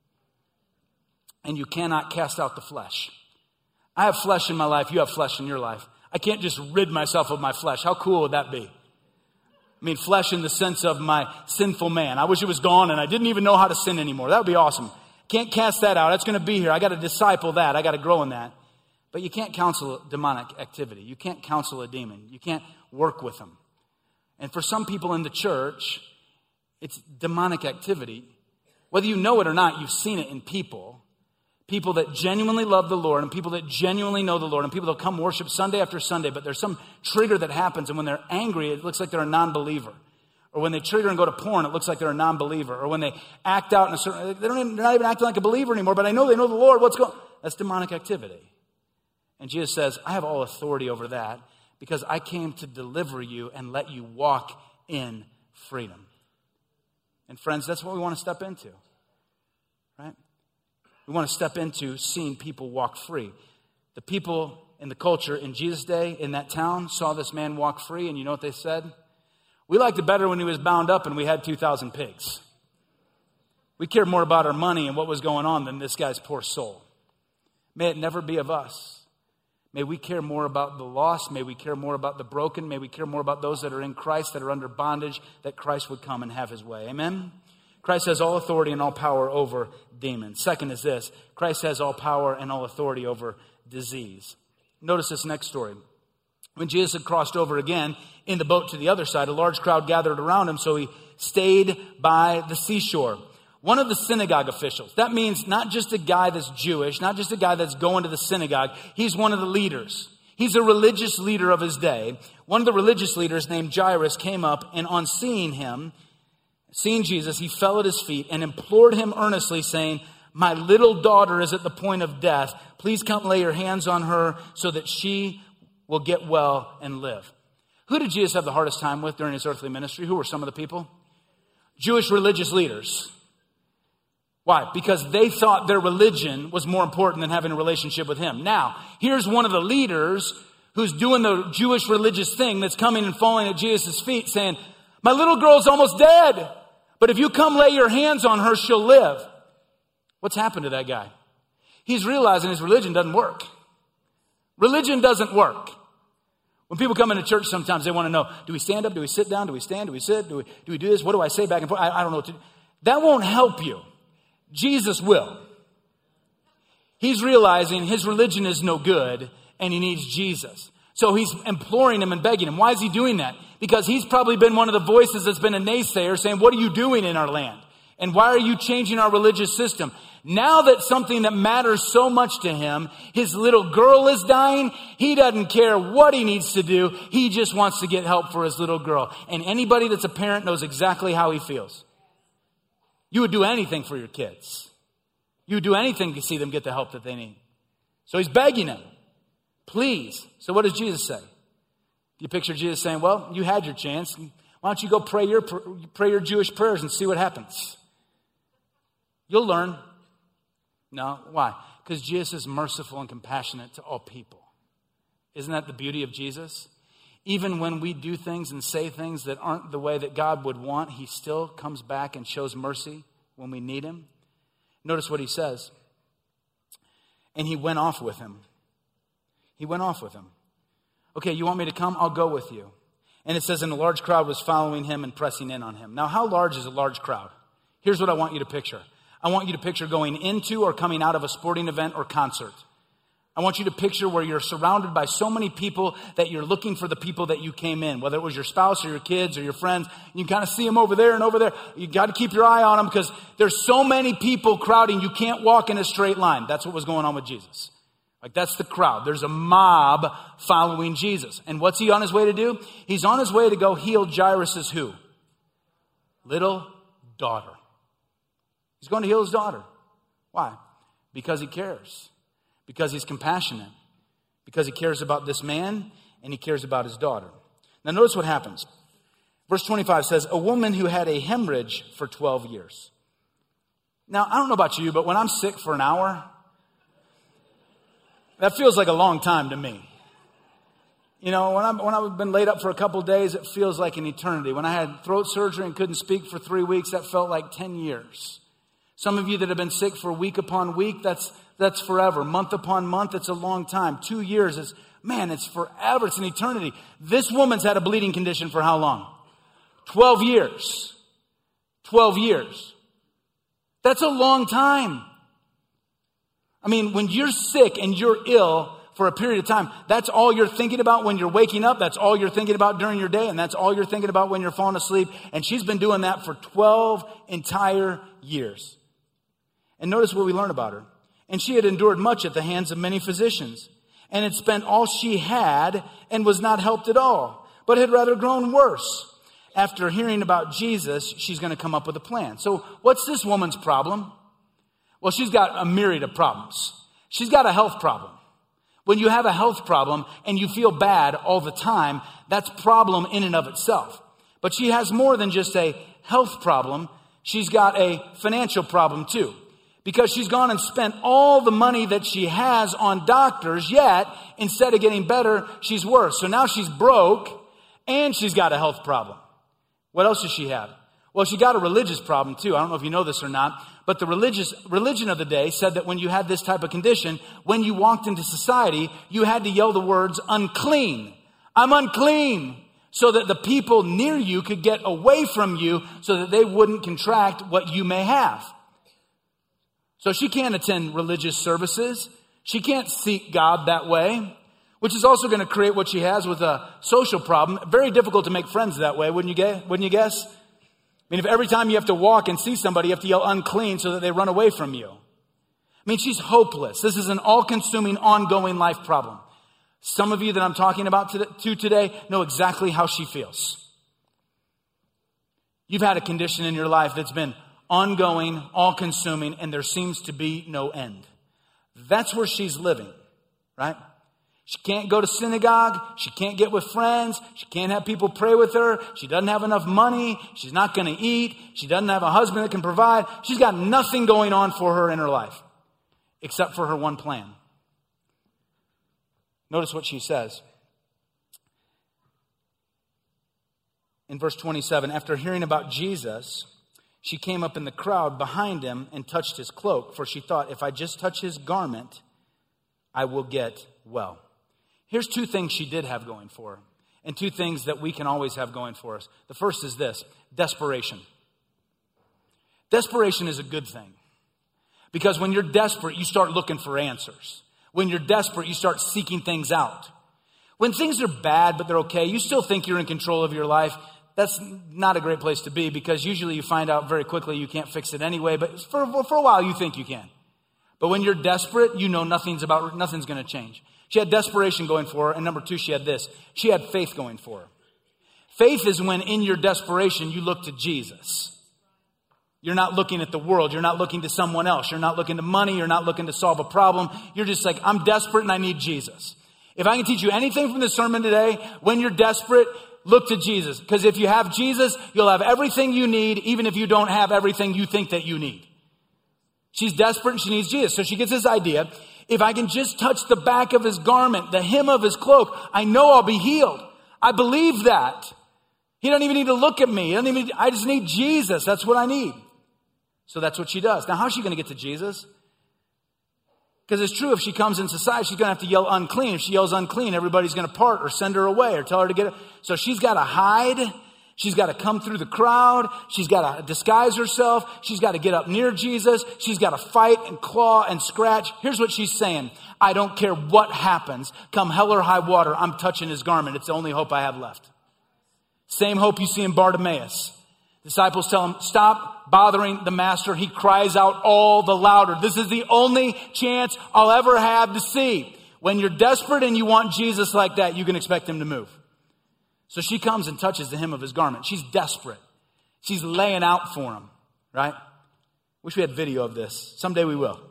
Speaker 1: and you cannot cast out the flesh. I have flesh in my life. You have flesh in your life. I can't just rid myself of my flesh. How cool would that be? I mean, flesh in the sense of my sinful man. I wish it was gone and I didn't even know how to sin anymore. That would be awesome. Can't cast that out. That's going to be here. I got to disciple that. I got to grow in that. But you can't counsel demonic activity. You can't counsel a demon. You can't work with them. And for some people in the church, it's demonic activity. Whether you know it or not, you've seen it in people. People that genuinely love the Lord, and people that genuinely know the Lord, and people that come worship Sunday after Sunday, but there's some trigger that happens, and when they're angry, it looks like they're a non-believer. Or when they trigger and go to porn, it looks like they're a non-believer. Or when they act out in a certain, they don't even, they're not even acting like a believer anymore, but I know they know the Lord. What's going on? That's demonic activity. And Jesus says, I have all authority over that, because I came to deliver you and let you walk in freedom. And friends, that's what we want to step into, right? We want to step into seeing people walk free. The people in the culture in Jesus' day, in that town, saw this man walk free, and you know what they said? We liked it better when he was bound up and we had two thousand pigs. We cared more about our money and what was going on than this guy's poor soul. May it never be of us. May we care more about the lost. May we care more about the broken. May we care more about those that are in Christ, that are under bondage, that Christ would come and have his way. Amen? Christ has all authority and all power over demons. Second is this: Christ has all power and all authority over disease. Notice this next story. When Jesus had crossed over again in the boat to the other side, a large crowd gathered around him, so he stayed by the seashore. One of the synagogue officials. That means not just a guy that's Jewish, not just a guy that's going to the synagogue. He's one of the leaders. He's a religious leader of his day. One of the religious leaders named Jairus came up, and on seeing him, Seeing Jesus, he fell at his feet and implored him earnestly, saying, "My little daughter is at the point of death. Please come lay your hands on her so that she will get well and live." Who did Jesus have the hardest time with during his earthly ministry? Who were some of the people? Jewish religious leaders. Why? Because they thought their religion was more important than having a relationship with him. Now, here's one of the leaders who's doing the Jewish religious thing that's coming and falling at Jesus' feet saying, "My little girl's almost dead, but if you come lay your hands on her, she'll live." What's happened to that guy? He's realizing his religion doesn't work. Religion doesn't work. When people come into church, sometimes they want to know, do we stand up? Do we sit down? Do we stand? Do we sit? Do we, do we do this? What do I say back and forth? I, I don't know what to do. That won't help you. Jesus will. He's realizing his religion is no good and he needs Jesus. So he's imploring him and begging him. Why is he doing that? Because he's probably been one of the voices that's been a naysayer saying, "What are you doing in our land? And why are you changing our religious system?" Now that something that matters so much to him, his little girl is dying, he doesn't care what he needs to do. He just wants to get help for his little girl. And anybody that's a parent knows exactly how he feels. You would do anything for your kids. You would do anything to see them get the help that they need. So he's begging him, "Please." So what does Jesus say? You picture Jesus saying, "Well, you had your chance. Why don't you go pray your, pray your Jewish prayers and see what happens? You'll learn." No, why? Because Jesus is merciful and compassionate to all people. Isn't that the beauty of Jesus? Even when we do things and say things that aren't the way that God would want, he still comes back and shows mercy when we need him. Notice what he says. And he went off with him. He went off with him. "Okay, you want me to come? I'll go with you." And it says, and a large crowd was following him and pressing in on him. Now, how large is a large crowd? Here's what I want you to picture. I want you to picture going into or coming out of a sporting event or concert. I want you to picture where you're surrounded by so many people that you're looking for the people that you came in, whether it was your spouse or your kids or your friends. You can kind of see them over there and over there. You got to keep your eye on them because there's so many people crowding. You can't walk in a straight line. That's what was going on with Jesus. Like, that's the crowd. There's a mob following Jesus. And what's he on his way to do? He's on his way to go heal Jairus' who? Little daughter. He's going to heal his daughter. Why? Because he cares. Because he's compassionate. Because he cares about this man and he cares about his daughter. Now notice what happens. Verse twenty-five says, "A woman who had a hemorrhage for twelve years. Now, I don't know about you, but when I'm sick for an hour, that feels like a long time to me. You know, when, I'm, when I've been laid up for a couple of days, it feels like an eternity. When I had throat surgery and couldn't speak for three weeks, that felt like ten years. Some of you that have been sick for week upon week, that's that's forever. Month upon month, it's a long time. Two years is, man, it's forever. It's an eternity. This woman's had a bleeding condition for how long? Twelve years. Twelve years. That's a long time. I mean, when you're sick and you're ill for a period of time, that's all you're thinking about when you're waking up. That's all you're thinking about during your day. And that's all you're thinking about when you're falling asleep. And she's been doing that for twelve entire years. And notice what we learn about her. And she had endured much at the hands of many physicians, and had spent all she had and was not helped at all, but had rather grown worse. After hearing about Jesus, she's going to come up with a plan. So what's this woman's problem? Well, she's got a myriad of problems. She's got a health problem. When you have a health problem and you feel bad all the time, that's a problem in and of itself. But she has more than just a health problem. She's got a financial problem too. Because she's gone and spent all the money that she has on doctors, yet instead of getting better, she's worse. So now she's broke and she's got a health problem. What else does she have? Well, she got a religious problem too. I don't know if you know this or not, but the religious religion of the day said that when you had this type of condition, when you walked into society, you had to yell the words unclean. I'm unclean. So that the people near you could get away from you so that they wouldn't contract what you may have. So she can't attend religious services. She can't seek God that way, which is also going to create what she has with a social problem. Very difficult to make friends that way, wouldn't you guess? Wouldn't you guess? I mean, if every time you have to walk and see somebody, you have to yell unclean so that they run away from you. I mean, she's hopeless. This is an all-consuming, ongoing life problem. Some of you that I'm talking about to today know exactly how she feels. You've had a condition in your life that's been ongoing, all-consuming, and there seems to be no end. That's where she's living, right? She can't go to synagogue. She can't get with friends. She can't have people pray with her. She doesn't have enough money. She's not going to eat. She doesn't have a husband that can provide. She's got nothing going on for her in her life except for her one plan. Notice what she says. In verse twenty-seven, after hearing about Jesus, she came up in the crowd behind him and touched his cloak, for she thought, if I just touch his garment, I will get well. Here's two things she did have going for her, and two things that we can always have going for us. The first is this, desperation. Desperation is a good thing, because when you're desperate, you start looking for answers. When you're desperate, you start seeking things out. When things are bad, but they're okay, you still think you're in control of your life. That's not a great place to be, because usually you find out very quickly you can't fix it anyway, but for, for a while you think you can. But when you're desperate, you know nothing's about, nothing's going to change. She had desperation going for her, and number two, she had this. She had faith going for her. Faith is when in your desperation you look to Jesus. You're not looking at the world. You're not looking to someone else. You're not looking to money. You're not looking to solve a problem. You're just like, I'm desperate and I need Jesus. If I can teach you anything from this sermon today, when you're desperate, look to Jesus. Because if you have Jesus, you'll have everything you need, even if you don't have everything you think that you need. She's desperate and she needs Jesus. So she gets this idea. If I can just touch the back of his garment, the hem of his cloak, I know I'll be healed. I believe that. He doesn't even need to look at me. He doesn't even, I just need Jesus. That's what I need. So that's what she does. Now, how's she going to get to Jesus? Because it's true, if she comes in society, she's going to have to yell unclean. If she yells unclean, everybody's going to part or send her away or tell her to get it. So she's got to hide. She's got to come through the crowd. She's got to disguise herself. She's got to get up near Jesus. She's got to fight and claw and scratch. Here's what she's saying. I don't care what happens. Come hell or high water, I'm touching his garment. It's the only hope I have left. Same hope you see in Bartimaeus. Disciples tell him, stop bothering the master. He cries out all the louder. This is the only chance I'll ever have to see. When you're desperate and you want Jesus like that, you can expect him to move. So she comes and touches the hem of his garment. She's desperate. She's laying out for him, right? Wish we had video of this. Someday we will.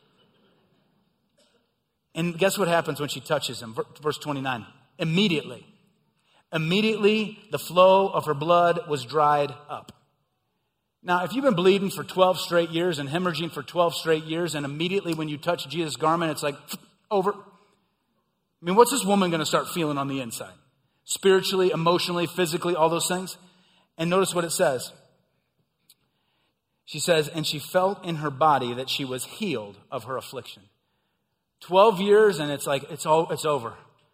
Speaker 1: And guess what happens when she touches him? Verse twenty-nine. Immediately. Immediately, the flow of her blood was dried up. Now, if you've been bleeding for twelve straight years and hemorrhaging for twelve straight years, and immediately when you touch Jesus' garment, it's like, over. I mean, what's this woman going to start feeling on the inside? Spiritually, emotionally, physically, all those things. And notice what it says. She says, and she felt in her body that she was healed of her affliction. twelve years, and it's like, it's all, it's over.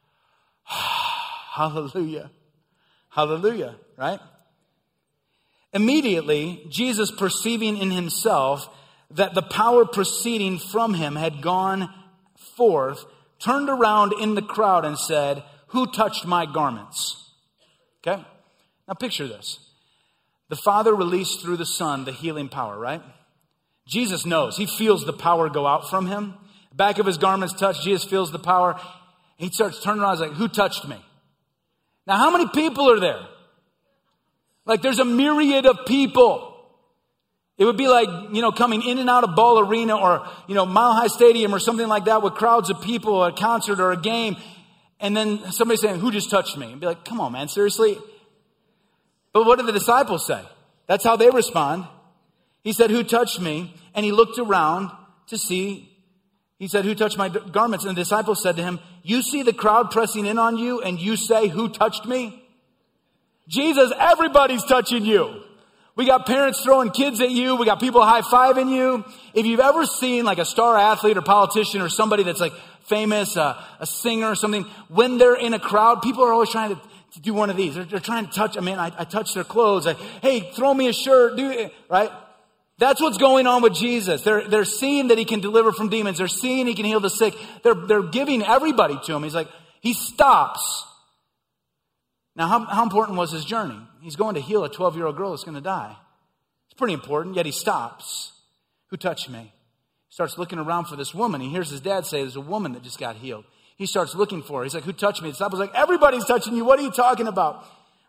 Speaker 1: Hallelujah. Hallelujah, right? Immediately, Jesus, perceiving in himself that the power proceeding from him had gone forth, turned around in the crowd and said, who touched my garments? Okay? Now picture this. The Father released through the Son the healing power, right? Jesus knows. He feels the power go out from him. Back of his garments touched. Jesus feels the power. He starts turning around. He's like, who touched me? Now, how many people are there? Like, there's a myriad of people. It would be like, you know, coming in and out of Ball Arena or, you know, Mile High Stadium or something like that with crowds of people at a concert or a game. And then somebody saying, who just touched me? And be like, come on, man, seriously? But what did the disciples say? That's how they respond. He said, who touched me? And he looked around to see. He said, who touched my garments? And the disciples said to him, you see the crowd pressing in on you and you say, who touched me? Jesus, everybody's touching you. We got parents throwing kids at you. We got people high-fiving you. If you've ever seen like a star athlete or politician or somebody that's like famous, uh, a singer or something, when they're in a crowd, people are always trying to, to do one of these. They're, they're trying to touch, I mean, I, I touch their clothes. Like, hey, throw me a shirt, do it, right? That's what's going on with Jesus. They're, they're seeing that he can deliver from demons. They're seeing he can heal the sick. They're, they're giving everybody to him. He's like, he stops. Now, how, how important was his journey? He's going to heal a twelve-year-old girl that's going to die. It's pretty important, yet he stops. Who touched me? He starts looking around for this woman. He hears his dad say, there's a woman that just got healed. He starts looking for her. He's like, who touched me? The disciples are like, everybody's touching you. What are you talking about?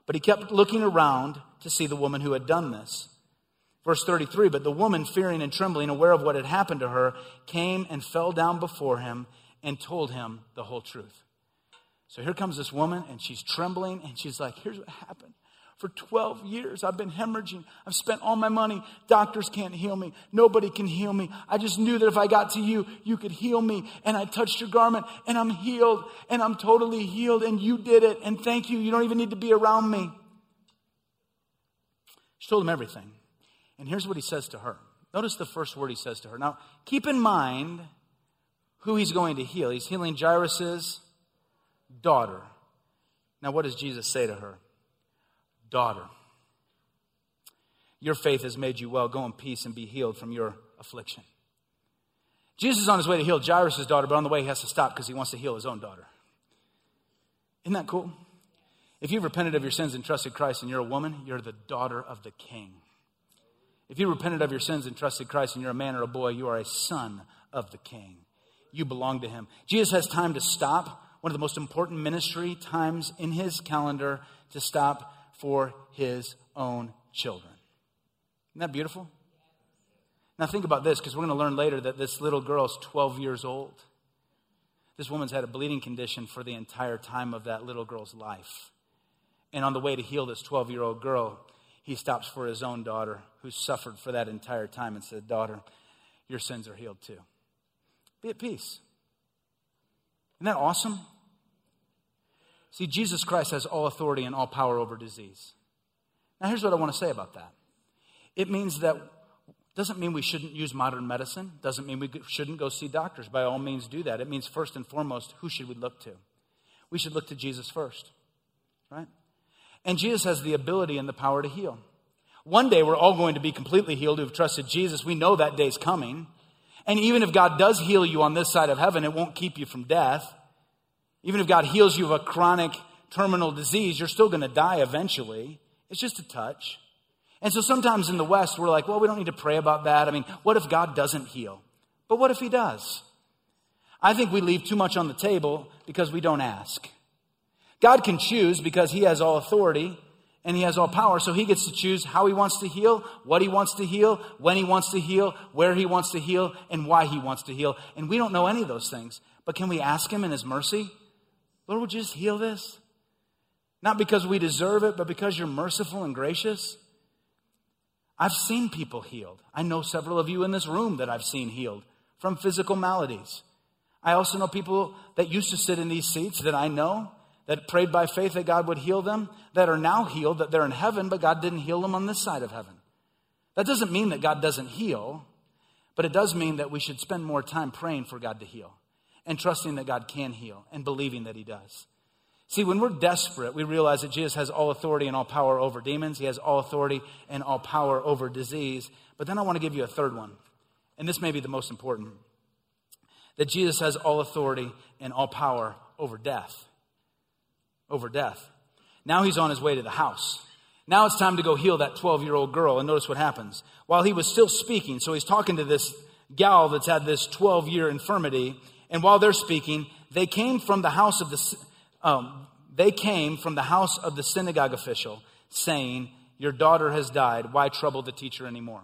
Speaker 1: But he kept looking around to see the woman who had done this. Verse thirty-three, but the woman, fearing and trembling, aware of what had happened to her, came and fell down before him and told him the whole truth. So here comes this woman, and she's trembling, and she's like, here's what happened. For twelve years, I've been hemorrhaging. I've spent all my money. Doctors can't heal me. Nobody can heal me. I just knew that if I got to you, you could heal me. And I touched your garment, and I'm healed, and I'm totally healed, and you did it, and thank you. You don't even need to be around me. She told him everything. And here's what he says to her. Notice the first word he says to her. Now, keep in mind who he's going to heal. He's healing Jairus' daughter. Now, what does Jesus say to her? Daughter, your faith has made you well. Go in peace and be healed from your affliction. Jesus is on his way to heal Jairus' daughter, but on the way he has to stop because he wants to heal his own daughter. Isn't that cool? If you've repented of your sins and trusted Christ and you're a woman, you're the daughter of the King. If you repented of your sins and trusted Christ and you're a man or a boy, you are a son of the King. You belong to him. Jesus has time to stop, one of the most important ministry times in his calendar, to stop for his own children. Isn't that beautiful? Now think about this, because we're going to learn later that this little girl is twelve years old. This woman's had a bleeding condition for the entire time of that little girl's life. And on the way to heal this twelve-year-old girl, he stops for his own daughter who suffered for that entire time and said, daughter, your sins are healed too. Be at peace. Isn't that awesome? See, Jesus Christ has all authority and all power over disease. Now, here's what I want to say about that. It means that, doesn't mean we shouldn't use modern medicine. Doesn't mean we shouldn't go see doctors. By all means, do that. It means first and foremost, who should we look to? We should look to Jesus first, right? And Jesus has the ability and the power to heal. One day, we're all going to be completely healed who've trusted Jesus. We know that day's coming. And even if God does heal you on this side of heaven, it won't keep you from death. Even if God heals you of a chronic terminal disease, you're still going to die eventually. It's just a touch. And so sometimes in the West, we're like, well, we don't need to pray about that. I mean, what if God doesn't heal? But what if he does? I think we leave too much on the table because we don't ask. God can choose because he has all authority and he has all power. So he gets to choose how he wants to heal, what he wants to heal, when he wants to heal, where he wants to heal, and why he wants to heal. And we don't know any of those things. But can we ask him in his mercy? Lord, would you just heal this? Not because we deserve it, but because you're merciful and gracious. I've seen people healed. I know several of you in this room that I've seen healed from physical maladies. I also know people that used to sit in these seats that I know that prayed by faith that God would heal them, that are now healed, that they're in heaven, but God didn't heal them on this side of heaven. That doesn't mean that God doesn't heal, but it does mean that we should spend more time praying for God to heal and trusting that God can heal and believing that he does. See, when we're desperate, we realize that Jesus has all authority and all power over demons. He has all authority and all power over disease. But then I want to give you a third one, and this may be the most important, that Jesus has all authority and all power over death. Over death. Now he's on his way to the house. Now it's time to go heal that twelve-year-old girl. And notice what happens. While he was still speaking, so he's talking to this gal that's had this twelve-year infirmity. And while they're speaking, they came from the house of the um, they came from the house of the synagogue official, saying, "Your daughter has died. Why trouble the teacher anymore?"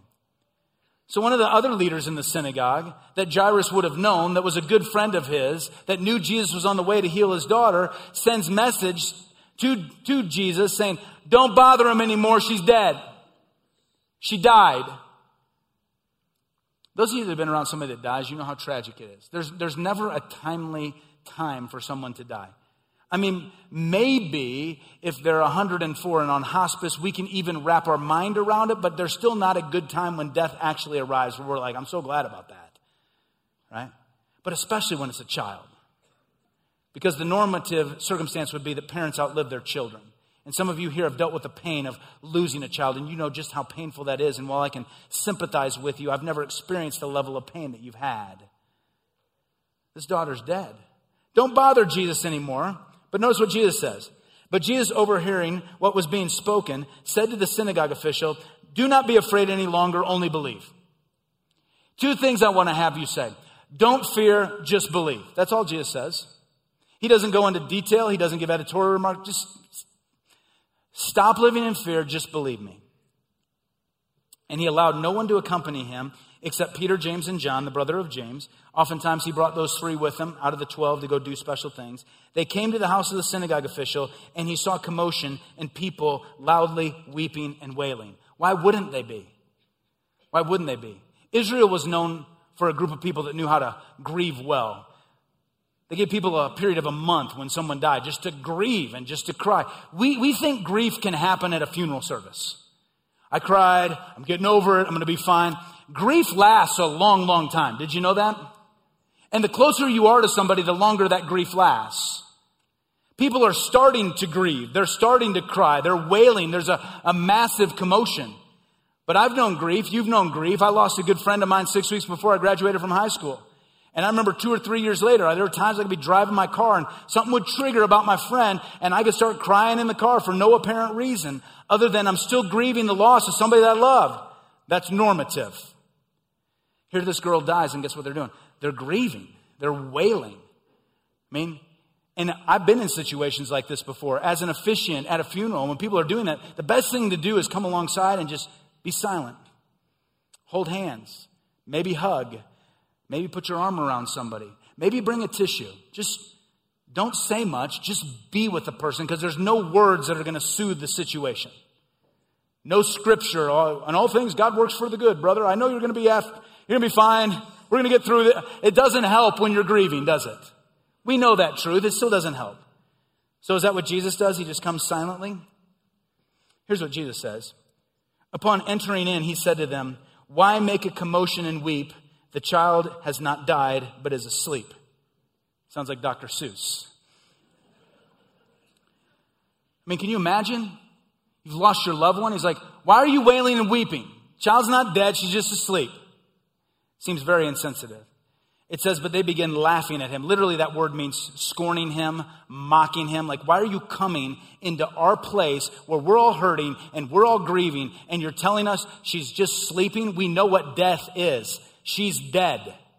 Speaker 1: So one of the other leaders in the synagogue that Jairus would have known, that was a good friend of his, that knew Jesus was on the way to heal his daughter, sends message to, to Jesus saying, "Don't bother him anymore. She's dead. She died." Those of you that have been around somebody that dies, you know how tragic it is. There's, there's never a timely time for someone to die. I mean, maybe if they're one hundred four and on hospice, we can even wrap our mind around it, but there's still not a good time when death actually arrives where we're like, I'm so glad about that, right? But especially when it's a child. Because the normative circumstance would be that parents outlive their children. And some of you here have dealt with the pain of losing a child, and you know just how painful that is. And while I can sympathize with you, I've never experienced the level of pain that you've had. This daughter's dead. Don't bother Jesus anymore. But notice what Jesus says. But Jesus, overhearing what was being spoken, said to the synagogue official, "Do not be afraid any longer, only believe." Two things I want to have you say. Don't fear, just believe. That's all Jesus says. He doesn't go into detail. He doesn't give editorial remarks. Just Stop living in fear, just believe me. And he allowed no one to accompany him except Peter, James, and John, the brother of James. Oftentimes he brought those three with him out of the twelve to go do special things. They came to the house of the synagogue official, and he saw commotion and people loudly weeping and wailing. Why wouldn't they be? Why wouldn't they be? Israel was known for a group of people that knew how to grieve well. They gave people a period of a month when someone died just to grieve and just to cry. We, we think grief can happen at a funeral service. I cried. I'm getting over it. I'm going to be fine. Grief lasts a long, long time. Did you know that? And the closer you are to somebody, the longer that grief lasts. People are starting to grieve. They're starting to cry. They're wailing. There's a, a massive commotion. But I've known grief. You've known grief. I lost a good friend of mine six weeks before I graduated from high school. And I remember two or three years later, there were times I could be driving my car and something would trigger about my friend and I could start crying in the car for no apparent reason other than I'm still grieving the loss of somebody that I loved. That's normative. Here this girl dies and guess what they're doing? They're grieving. They're wailing. I mean, and I've been in situations like this before. As an officiant at a funeral, when people are doing that, the best thing to do is come alongside and just be silent. Hold hands. Maybe hug. Maybe put your arm around somebody. Maybe bring a tissue. Just don't say much. Just be with the person because there's no words that are going to soothe the situation. No scripture. On all things, God works for the good, brother. I know you're going to be after, you're going to be fine. We're going to get through it. It doesn't help when you're grieving, does it? We know that truth. It still doesn't help. So is that what Jesus does? He just comes silently? Here's what Jesus says. Upon entering in, he said to them, why make a commotion and weep? The child has not died, but is asleep. Sounds like Doctor Seuss. I mean, can you imagine? You've lost your loved one. He's like, why are you wailing and weeping? Child's not dead. She's just asleep. Seems very insensitive. It says, but they begin laughing at him. Literally, that word means scorning him, mocking him. Like, why are you coming into our place where we're all hurting and we're all grieving and you're telling us she's just sleeping? We know what death is. She's dead.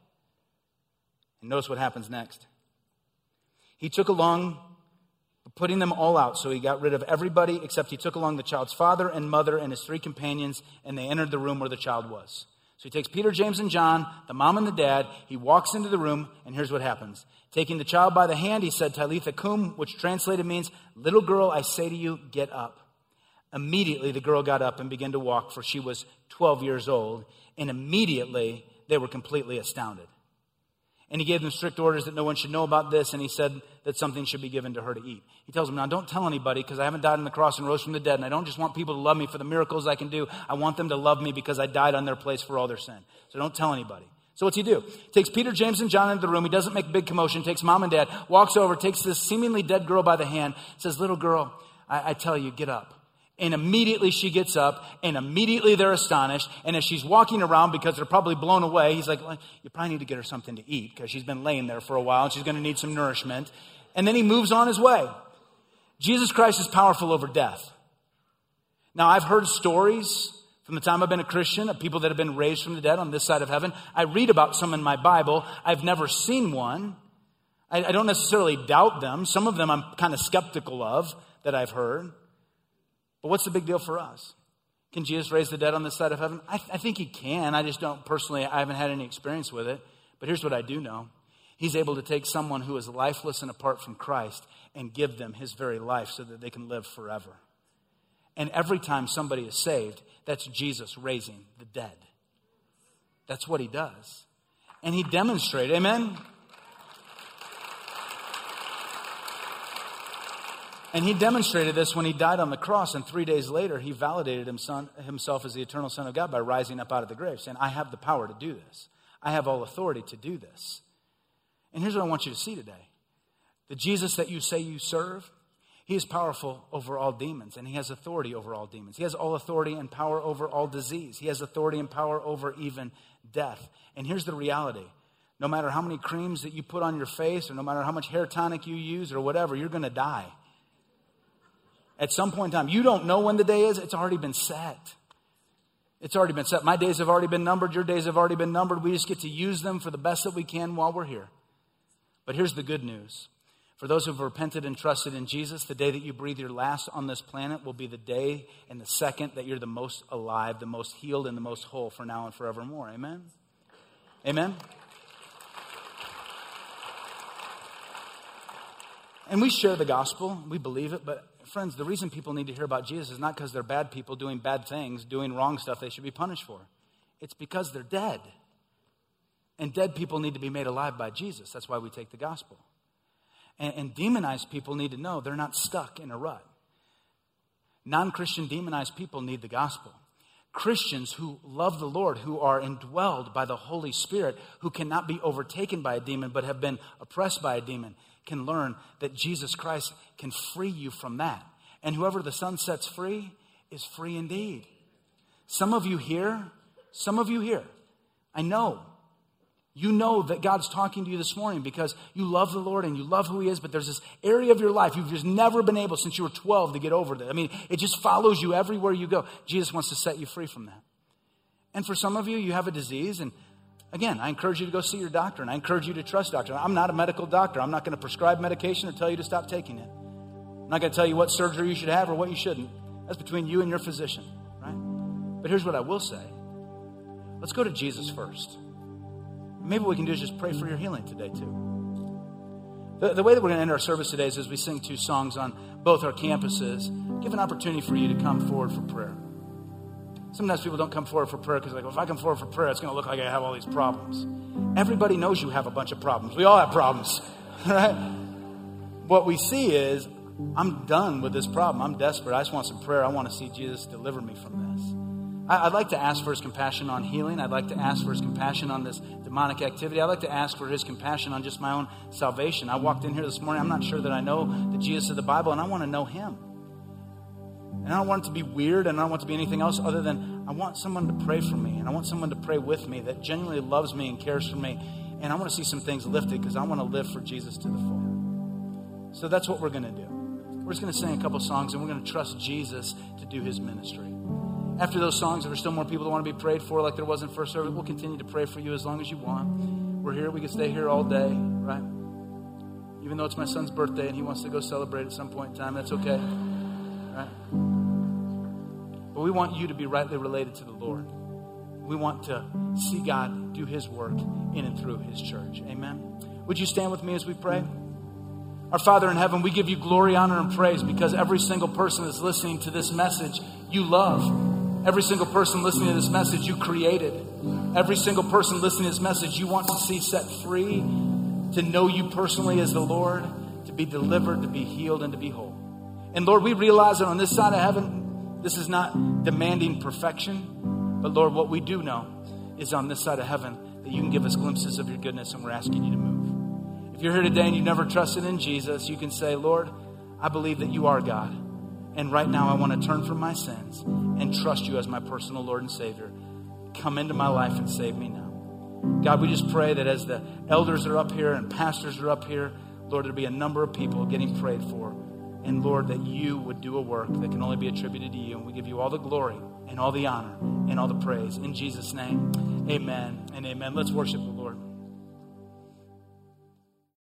Speaker 1: And notice what happens next. He took along, putting them all out, so he got rid of everybody except he took along the child's father and mother and his three companions, and they entered the room where the child was. So he takes Peter, James, and John, the mom and the dad. He walks into the room, and here's what happens. Taking the child by the hand, he said, Talitha cum, which translated means, little girl, I say to you, get up. Immediately, the girl got up and began to walk, for she was twelve years old, and immediately they were completely astounded. And he gave them strict orders that no one should know about this, and he said that something should be given to her to eat. He tells them, now don't tell anybody because I haven't died on the cross and rose from the dead, and I don't just want people to love me for the miracles I can do. I want them to love me because I died on their place for all their sin. So don't tell anybody. So what's he do? Takes Peter, James, and John into the room. He doesn't make a big commotion. Takes mom and dad, walks over, takes this seemingly dead girl by the hand, says, little girl, I, I tell you, get up. And immediately she gets up, and immediately they're astonished. And as she's walking around, because they're probably blown away, he's like, well, you probably need to get her something to eat because she's been laying there for a while and she's going to need some nourishment. And then he moves on his way. Jesus Christ is powerful over death. Now, I've heard stories from the time I've been a Christian of people that have been raised from the dead on this side of heaven. I read about some in my Bible. I've never seen one. I, I don't necessarily doubt them. Some of them I'm kind of skeptical of that I've heard. But what's the big deal for us? Can Jesus raise the dead on this side of heaven? I, th- I think he can. I just don't personally, I haven't had any experience with it. But here's what I do know. He's able to take someone who is lifeless and apart from Christ and give them his very life so that they can live forever. And every time somebody is saved, that's Jesus raising the dead. That's what he does. And he demonstrated, amen? And he demonstrated this when he died on the cross, and three days later, he validated himself as the eternal Son of God by rising up out of the grave, saying, I have the power to do this. I have all authority to do this. And here's what I want you to see today. The Jesus that you say you serve, he is powerful over all demons, and he has authority over all demons. He has all authority and power over all disease. He has authority and power over even death. And here's the reality. No matter how many creams that you put on your face, or no matter how much hair tonic you use, or whatever, you're going to die. At some point in time, you don't know when the day is. It's already been set. It's already been set. My days have already been numbered. Your days have already been numbered. We just get to use them for the best that we can while we're here. But here's the good news. For those who have repented and trusted in Jesus, the day that you breathe your last on this planet will be the day and the second that you're the most alive, the most healed, and the most whole for now and forevermore. Amen? Amen? And we share the gospel. We believe it. But friends, the reason people need to hear about Jesus is not because they're bad people doing bad things, doing wrong stuff they should be punished for. It's because they're dead. And dead people need to be made alive by Jesus. That's why we take the gospel. And, and demonized people need to know they're not stuck in a rut. Non-Christian demonized people need the gospel. Christians who love the Lord, who are indwelled by the Holy Spirit, who cannot be overtaken by a demon but have been oppressed by a demon, can learn that Jesus Christ can free you from that. And whoever the Son sets free is free indeed. Some of you here, some of you here, I know, you know that God's talking to you this morning because you love the Lord and you love who He is, but there's this area of your life you've just never been able since you were twelve to get over that. I mean, it just follows you everywhere you go. Jesus wants to set you free from that. And for some of you, you have a disease, and again, I encourage you to go see your doctor, and I encourage you to trust doctor. I'm not a medical doctor. I'm not going to prescribe medication or tell you to stop taking it. I'm not going to tell you what surgery you should have or what you shouldn't. That's between you and your physician, right? But here's what I will say. Let's go to Jesus first. Maybe what we can do is just pray for your healing today, too. The, the way that we're going to end our service today is as we sing two songs on both our campuses, give an opportunity for you to come forward for prayer. Sometimes people don't come forward for prayer because they're like, well, if I come forward for prayer, it's going to look like I have all these problems. Everybody knows you have a bunch of problems. We all have problems, right? What we see is, I'm done with this problem. I'm desperate. I just want some prayer. I want to see Jesus deliver me from this. I, I'd like to ask for His compassion on healing. I'd like to ask for His compassion on this demonic activity. I'd like to ask for His compassion on just my own salvation. I walked in here this morning. I'm not sure that I know the Jesus of the Bible, and I want to know Him. And I don't want it to be weird, and I don't want it to be anything else other than I want someone to pray for me, and I want someone to pray with me that genuinely loves me and cares for me. And I want to see some things lifted because I want to live for Jesus to the full. So that's what we're going to do. We're just going to sing a couple songs, and we're going to trust Jesus to do His ministry. After those songs, if there's still more people that want to be prayed for like there was in first service, we'll continue to pray for you as long as you want. We're here. We can stay here all day, right? Even though it's my son's birthday and he wants to go celebrate at some point in time, that's okay, right? But we want you to be rightly related to the Lord. We want to see God do His work in and through His church. Amen? Would you stand with me as we pray? Our Father in heaven, we give you glory, honor, and praise because every single person that's listening to this message, you love. Every single person listening to this message, you created. Every single person listening to this message, you want to see set free, to know you personally as the Lord, to be delivered, to be healed, and to be whole. And Lord, we realize that on this side of heaven, this is not demanding perfection. But Lord, what we do know is on this side of heaven that you can give us glimpses of your goodness, and we're asking you to move. If you're here today and you've never trusted in Jesus, you can say, Lord, I believe that you are God. And right now I want to turn from my sins and trust you as my personal Lord and Savior. Come into my life and save me now. God, we just pray that as the elders are up here and pastors are up here, Lord, there'll be a number of people getting prayed for. And Lord, that you would do a work that can only be attributed to you. And we give you all the glory and all the honor and all the praise. In Jesus' name, amen and amen. Let's worship the Lord.